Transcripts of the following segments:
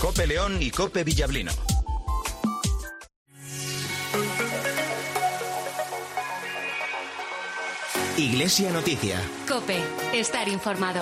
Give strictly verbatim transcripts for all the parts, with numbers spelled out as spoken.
COPE León y COPE Villablino. Iglesia Noticia. COPE, estar informado.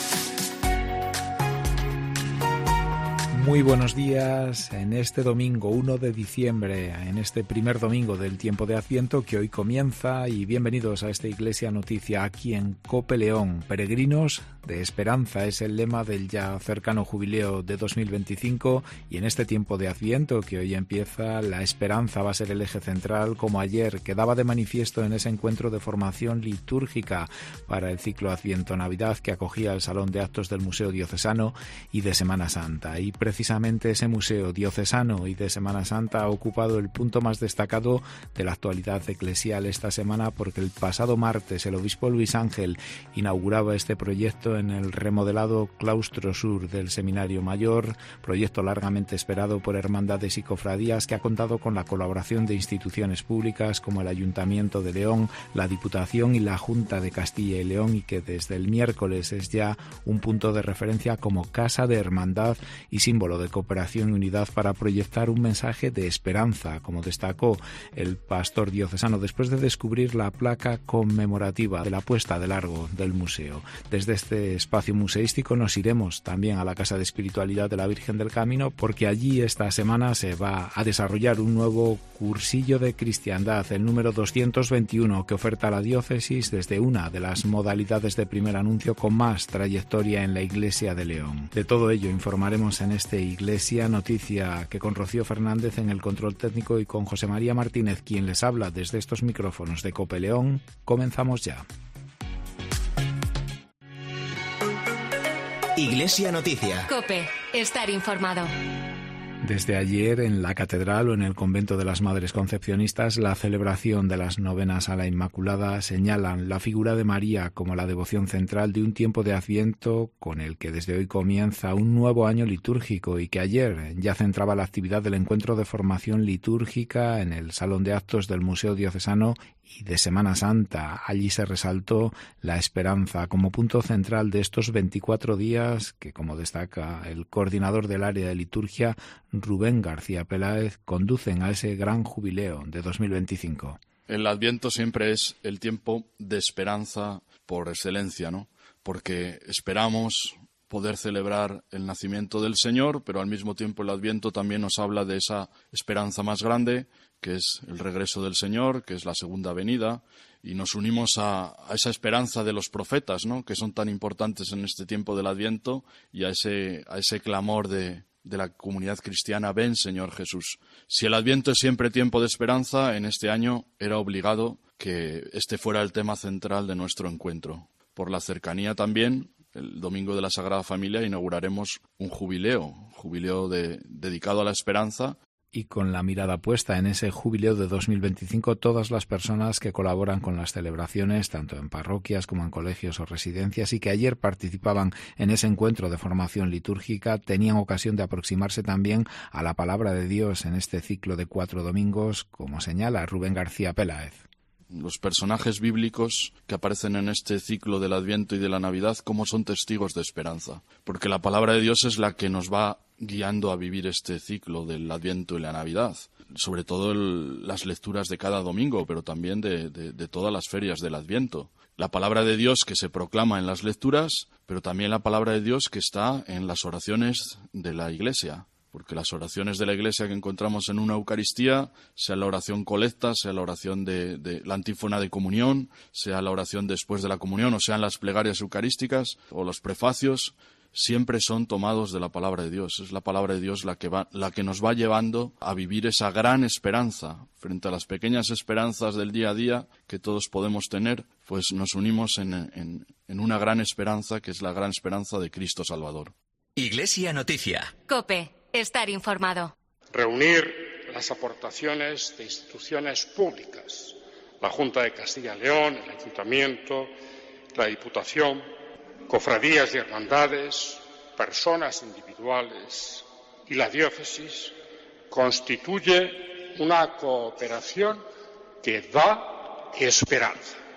Muy buenos días en este domingo uno de diciembre, en este primer domingo del tiempo de Adviento que hoy comienza, y bienvenidos a esta Iglesia Noticia aquí en COPE León. Peregrinos de esperanza es el lema del ya cercano jubileo de dos mil veinticinco, y en este tiempo de Adviento que hoy empieza, la esperanza va a ser el eje central, como ayer quedaba de manifiesto en ese encuentro de formación litúrgica para el ciclo Adviento-Navidad que acogía el Salón de Actos del Museo Diocesano y de Semana Santa. Y precisamente ese museo diocesano y de Semana Santa ha ocupado el punto más destacado de la actualidad eclesial esta semana, porque el pasado martes el obispo Luis Ángel inauguraba este proyecto en el remodelado claustro sur del Seminario Mayor, proyecto largamente esperado por hermandades y cofradías que ha contado con la colaboración de instituciones públicas como el Ayuntamiento de León, la Diputación y la Junta de Castilla y León, y que desde el miércoles es ya un punto de referencia como casa de hermandad y símbolo de cooperación y unidad para proyectar un mensaje de esperanza, como destacó el pastor diocesano después de descubrir la placa conmemorativa de la puesta de largo del museo. Desde este espacio museístico nos iremos también a la Casa de Espiritualidad de la Virgen del Camino, porque allí esta semana se va a desarrollar un nuevo cursillo de cristiandad, el número doscientos veintiuno, que oferta la diócesis desde una de las modalidades de primer anuncio con más trayectoria en la Iglesia de León. De todo ello informaremos en este Iglesia Noticia, que con Rocío Fernández en el control técnico y con José María Martínez, quien les habla desde estos micrófonos de COPE León, comenzamos ya. Iglesia Noticia. COPE, estar informado. Desde ayer, en la Catedral o en el Convento de las Madres Concepcionistas, la celebración de las novenas a la Inmaculada señalan la figura de María como la devoción central de un tiempo de Adviento con el que desde hoy comienza un nuevo año litúrgico, y que ayer ya centraba la actividad del encuentro de formación litúrgica en el Salón de Actos del Museo Diocesano y de Semana Santa. Allí se resaltó la esperanza como punto central de estos veinticuatro días que, como destaca el coordinador del área de liturgia, Rubén García Peláez, conducen a ese gran jubileo de dos mil veinticinco. El Adviento siempre es el tiempo de esperanza por excelencia, ¿no? Porque esperamos poder celebrar el nacimiento del Señor, pero al mismo tiempo el Adviento también nos habla de esa esperanza más grande, que es el regreso del Señor, que es la segunda venida, y nos unimos a, a esa esperanza de los profetas, ¿no?, que son tan importantes en este tiempo del Adviento, y a ese, a ese clamor de, de la comunidad cristiana: ven, Señor Jesús. Si el Adviento es siempre tiempo de esperanza, en este año era obligado que este fuera el tema central de nuestro encuentro. Por la cercanía también, el domingo de la Sagrada Familia inauguraremos un jubileo, jubileo de, dedicado a la esperanza. Y con la mirada puesta en ese jubileo de dos mil veinticinco, todas las personas que colaboran con las celebraciones, tanto en parroquias como en colegios o residencias, y que ayer participaban en ese encuentro de formación litúrgica, tenían ocasión de aproximarse también a la palabra de Dios en este ciclo de cuatro domingos, como señala Rubén García Peláez. Los personajes bíblicos que aparecen en este ciclo del Adviento y de la Navidad, como son testigos de esperanza, porque la palabra de Dios es la que nos va guiando a vivir este ciclo del Adviento y la Navidad, sobre todo el, las lecturas de cada domingo, pero también de, de, de todas las ferias del Adviento. La palabra de Dios que se proclama en las lecturas, pero también la palabra de Dios que está en las oraciones de la Iglesia. Porque las oraciones de la Iglesia que encontramos en una Eucaristía, sea la oración colecta, sea la oración de, de la antífona de comunión, sea la oración después de la comunión, o sean las plegarias eucarísticas o los prefacios, siempre son tomados de la palabra de Dios. Es la palabra de Dios la que va, la que nos va llevando a vivir esa gran esperanza. Frente a las pequeñas esperanzas del día a día que todos podemos tener, pues nos unimos en, en, en una gran esperanza, que es la gran esperanza de Cristo Salvador. Iglesia Noticia. COPE, estar informado. Reunir las aportaciones de instituciones públicas, la Junta de Castilla y León, el Ayuntamiento, la Diputación, cofradías y hermandades, personas individuales y la diócesis, constituye una cooperación que da esperanza.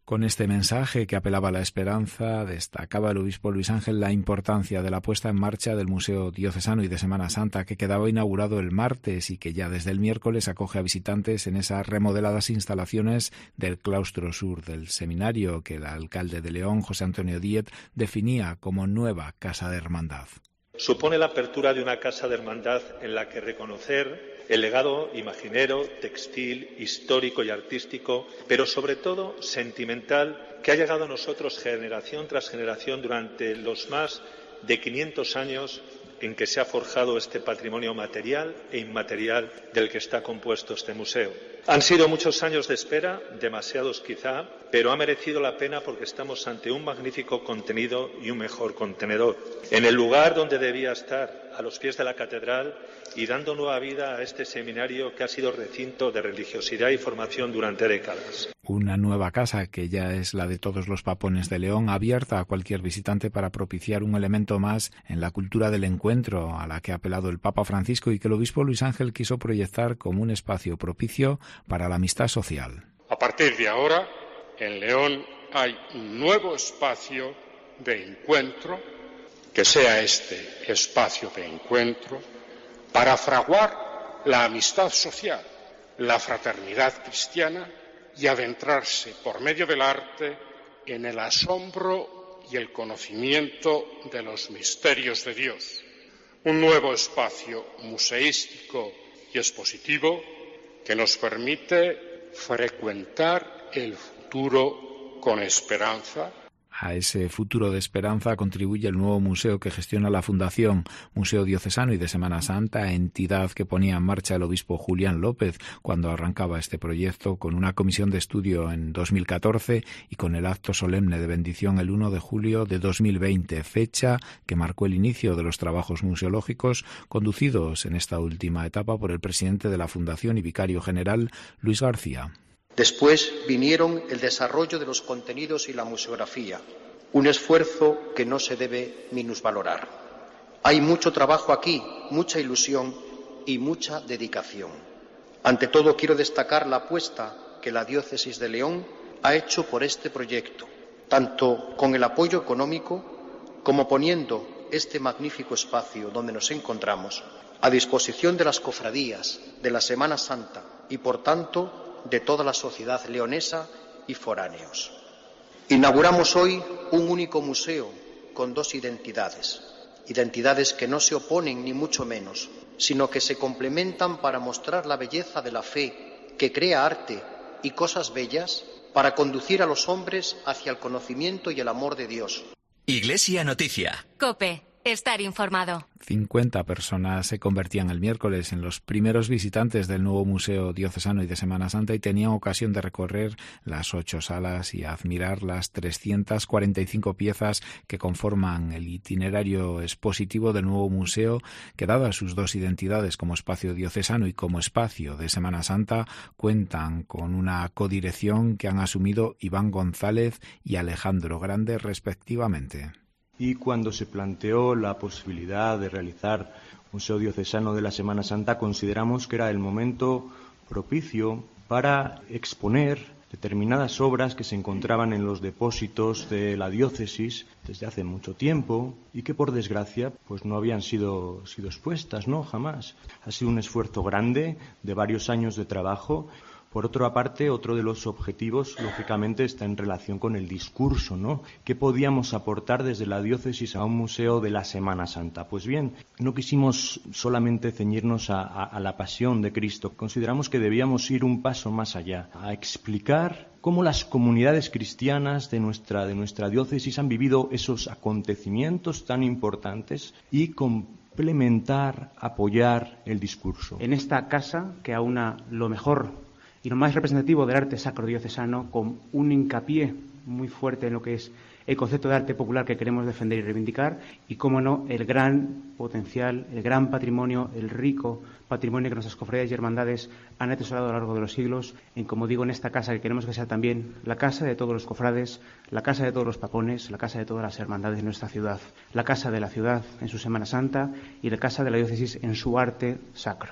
Con este mensaje que apelaba a la esperanza, destacaba el obispo Luis Ángel la importancia de la puesta en marcha del Museo Diocesano y de Semana Santa, que quedaba inaugurado el martes y que ya desde el miércoles acoge a visitantes en esas remodeladas instalaciones del claustro sur del seminario, que el alcalde de León, José Antonio Díez, definía como nueva Casa de Hermandad. Supone la apertura de una casa de hermandad en la que reconocer el legado imaginero, textil, histórico y artístico, pero sobre todo sentimental, que ha llegado a nosotros generación tras generación durante los más de quinientos años en que se ha forjado este patrimonio material e inmaterial del que está compuesto este museo. Han sido muchos años de espera, demasiados quizá, pero ha merecido la pena porque estamos ante un magnífico contenido y un mejor contenedor. En el lugar donde debía estar, a los pies de la catedral, y dando nueva vida a este seminario que ha sido recinto de religiosidad y formación durante décadas. Una nueva casa que ya es la de todos los papones de León, abierta a cualquier visitante para propiciar un elemento más en la cultura del encuentro a la que ha apelado el Papa Francisco y que el obispo Luis Ángel quiso proyectar como un espacio propicio para la amistad social. A partir de ahora, en León hay un nuevo espacio de encuentro, que sea este espacio de encuentro, para fraguar la amistad social, la fraternidad cristiana y adentrarse por medio del arte en el asombro y el conocimiento de los misterios de Dios. Un nuevo espacio museístico y expositivo que nos permite frecuentar el futuro con esperanza. A ese futuro de esperanza contribuye el nuevo museo que gestiona la Fundación Museo Diocesano y de Semana Santa, entidad que ponía en marcha el obispo Julián López cuando arrancaba este proyecto, con una comisión de estudio en dos mil catorce y con el acto solemne de bendición el uno de julio de dos mil veinte, fecha que marcó el inicio de los trabajos museológicos conducidos en esta última etapa por el presidente de la Fundación y vicario general, Luis García. Después vinieron el desarrollo de los contenidos y la museografía, un esfuerzo que no se debe minusvalorar. Hay mucho trabajo aquí, mucha ilusión y mucha dedicación. Ante todo, quiero destacar la apuesta que la Diócesis de León ha hecho por este proyecto, tanto con el apoyo económico como poniendo este magnífico espacio donde nos encontramos a disposición de las cofradías de la Semana Santa y, por tanto, de toda la sociedad leonesa y foráneos. Inauguramos hoy un único museo con dos identidades, identidades que no se oponen ni mucho menos, sino que se complementan para mostrar la belleza de la fe que crea arte y cosas bellas para conducir a los hombres hacia el conocimiento y el amor de Dios. Iglesia Noticia. COPE. Estar informado. cincuenta personas se convertían el miércoles en los primeros visitantes del nuevo Museo Diocesano y de Semana Santa y tenían ocasión de recorrer las ocho salas y admirar las trescientas cuarenta y cinco piezas que conforman el itinerario expositivo del nuevo museo, que, dadas sus dos identidades como espacio diocesano y como espacio de Semana Santa, cuentan con una codirección que han asumido Iván González y Alejandro Grande respectivamente. Y cuando se planteó la posibilidad de realizar Museo Diocesano de la Semana Santa, consideramos que era el momento propicio para exponer determinadas obras que se encontraban en los depósitos de la diócesis desde hace mucho tiempo y que, por desgracia, pues no habían sido, sido expuestas, ¿no? Jamás. Ha sido un esfuerzo grande de varios años de trabajo. Por otra parte, otro de los objetivos, lógicamente, está en relación con el discurso, ¿no? ¿Qué podíamos aportar desde la diócesis a un museo de la Semana Santa? Pues bien, no quisimos solamente ceñirnos a, a, a la pasión de Cristo. Consideramos que debíamos ir un paso más allá, a explicar cómo las comunidades cristianas de nuestra, de nuestra diócesis han vivido esos acontecimientos tan importantes y complementar, apoyar el discurso. En esta casa, que aúna lo mejor y lo más representativo del arte sacro diocesano, con un hincapié muy fuerte en lo que es el concepto de arte popular que queremos defender y reivindicar, y, cómo no, el gran potencial, el gran patrimonio, el rico patrimonio que nuestras cofradías y hermandades han atesorado a lo largo de los siglos, en, como digo, en esta casa que queremos que sea también la casa de todos los cofrades, la casa de todos los papones, la casa de todas las hermandades de nuestra ciudad, la casa de la ciudad en su Semana Santa y la casa de la diócesis en su arte sacro.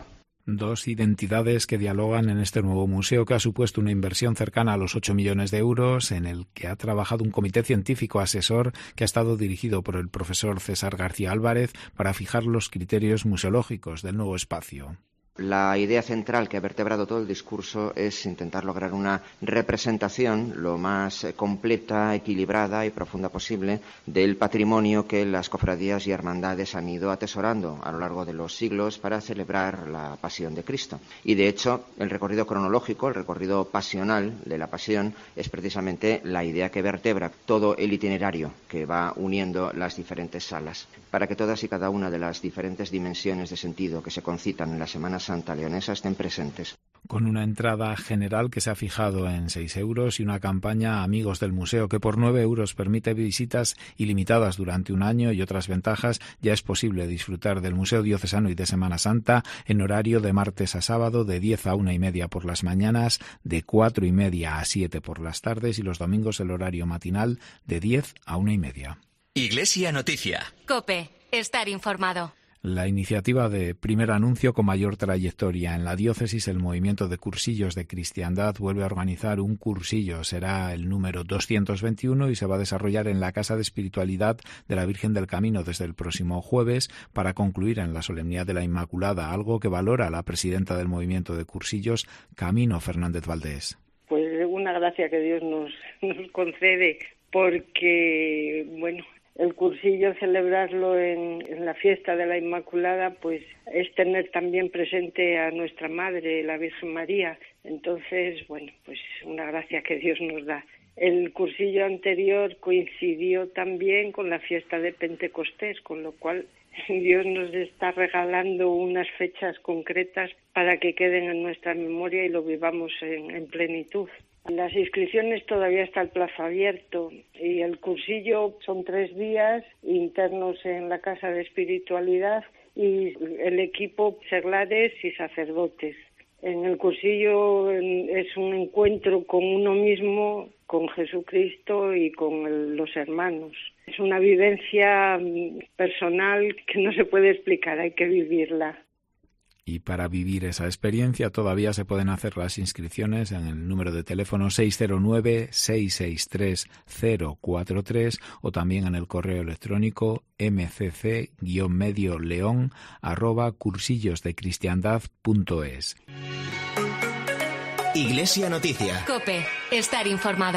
Dos identidades que dialogan en este nuevo museo que ha supuesto una inversión cercana a los ocho millones de euros, en el que ha trabajado un comité científico asesor que ha estado dirigido por el profesor César García Álvarez para fijar los criterios museológicos del nuevo espacio. La idea central que ha vertebrado todo el discurso es intentar lograr una representación lo más completa, equilibrada y profunda posible del patrimonio que las cofradías y hermandades han ido atesorando a lo largo de los siglos para celebrar la Pasión de Cristo. Y de hecho, el recorrido cronológico, el recorrido pasional de la Pasión es precisamente la idea que vertebra todo el itinerario que va uniendo las diferentes salas, para que todas y cada una de las diferentes dimensiones de sentido que se concitan en la Semana Santa Leonesa estén presentes. Con una entrada general que se ha fijado en seis euros y una campaña Amigos del Museo que por nueve euros permite visitas ilimitadas durante un año y otras ventajas, ya es posible disfrutar del Museo Diocesano y de Semana Santa en horario de martes a sábado de diez a una y media por las mañanas, de cuatro y media a siete por las tardes y los domingos el horario matinal de diez a una y media. Iglesia Noticia. COPE. Estar informado. La iniciativa de primer anuncio con mayor trayectoria en la diócesis, el Movimiento de Cursillos de Cristiandad, vuelve a organizar un cursillo. Será el número doscientos veintiuno y se va a desarrollar en la Casa de Espiritualidad de la Virgen del Camino desde el próximo jueves para concluir en la Solemnidad de la Inmaculada, algo que valora la presidenta del Movimiento de Cursillos, Camino Fernández Valdés. Pues una gracia que Dios nos, nos concede, porque, bueno, el cursillo, celebrarlo en, en la fiesta de la Inmaculada, pues es tener también presente a nuestra Madre, la Virgen María. Entonces, bueno, pues una gracia que Dios nos da. El cursillo anterior coincidió también con la fiesta de Pentecostés, con lo cual Dios nos está regalando unas fechas concretas para que queden en nuestra memoria y lo vivamos en, en plenitud. Las inscripciones todavía está el plazo abierto y el cursillo son tres días internos en la Casa de Espiritualidad y el equipo seglares y sacerdotes. En el cursillo es un encuentro con uno mismo, con Jesucristo y con el, los hermanos. Es una vivencia personal que no se puede explicar, hay que vivirla. Y para vivir esa experiencia todavía se pueden hacer las inscripciones en el número de teléfono seis cero nueve, seis seis tres, cero cuatro tres o también en el correo electrónico mcc-medioleón arroba cursillosdecristiandad.es. Iglesia Noticia. COPE. Estar informado.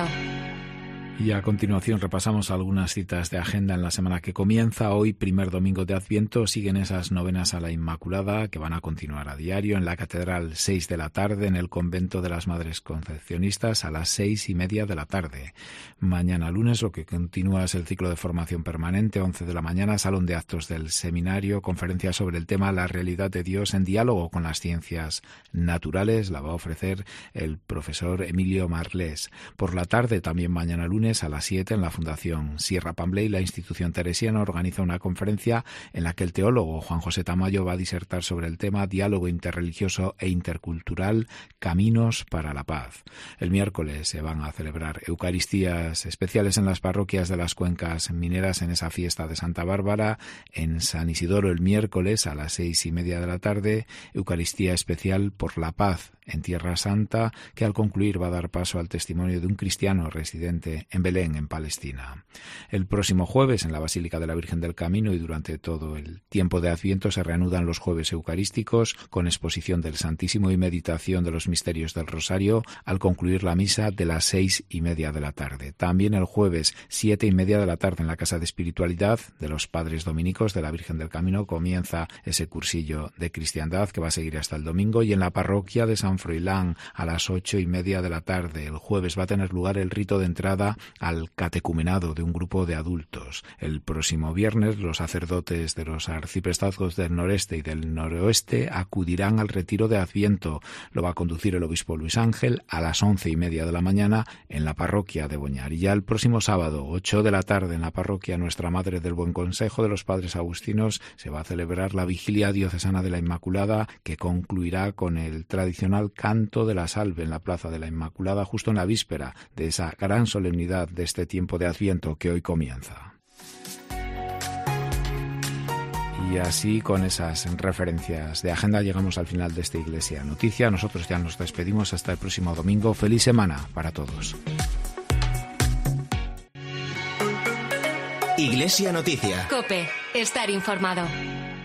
Y a continuación repasamos algunas citas de agenda en la semana que comienza. Hoy, primer domingo de Adviento, siguen esas novenas a la Inmaculada que van a continuar a diario en la Catedral, seis de la tarde, en el Convento de las Madres Concepcionistas a las seis y media de la tarde. Mañana lunes lo que continúa es el ciclo de formación permanente, once de la mañana, Salón de Actos del Seminario, conferencia sobre el tema La realidad de Dios en diálogo con las ciencias naturales, la va a ofrecer el profesor Emilio Marlés. Por la tarde, también mañana lunes, a las siete, en la Fundación Sierra Pambley, la institución teresiana organiza una conferencia en la que el teólogo Juan José Tamayo va a disertar sobre el tema Diálogo interreligioso e intercultural, caminos para la paz. El miércoles se van a celebrar Eucaristías especiales en las parroquias de las cuencas mineras en esa fiesta de Santa Bárbara. En San Isidoro el miércoles a las seis y media de la tarde, Eucaristía especial por la paz en Tierra Santa, que al concluir va a dar paso al testimonio de un cristiano residente en Belén, en Palestina. El próximo jueves, en la Basílica de la Virgen del Camino y durante todo el tiempo de Adviento, se reanudan los jueves eucarísticos con exposición del Santísimo y meditación de los misterios del Rosario al concluir la misa de las seis y media de la tarde. También el jueves, siete y media de la tarde, en la Casa de Espiritualidad de los Padres Dominicos de la Virgen del Camino, comienza ese cursillo de cristiandad que va a seguir hasta el domingo, y en la parroquia de San Froilán a las ocho y media de la tarde. El jueves va a tener lugar el rito de entrada al catecumenado de un grupo de adultos. El próximo viernes los sacerdotes de los arciprestazgos del noreste y del noroeste acudirán al retiro de Adviento. Lo va a conducir el obispo Luis Ángel a las once y media de la mañana en la parroquia de Boñar. Y ya el próximo sábado, ocho de la tarde, en la parroquia Nuestra Madre del Buen Consejo de los Padres Agustinos, se va a celebrar la vigilia diocesana de la Inmaculada, que concluirá con el tradicional canto de la salve en la Plaza de la Inmaculada, justo en la víspera de esa gran solemnidad de este tiempo de Adviento que hoy comienza. Y así, con esas referencias de agenda, llegamos al final de esta Iglesia Noticia. Nosotros ya nos despedimos hasta el próximo domingo. Feliz semana para todos. Iglesia Noticia. COPE. Estar informado.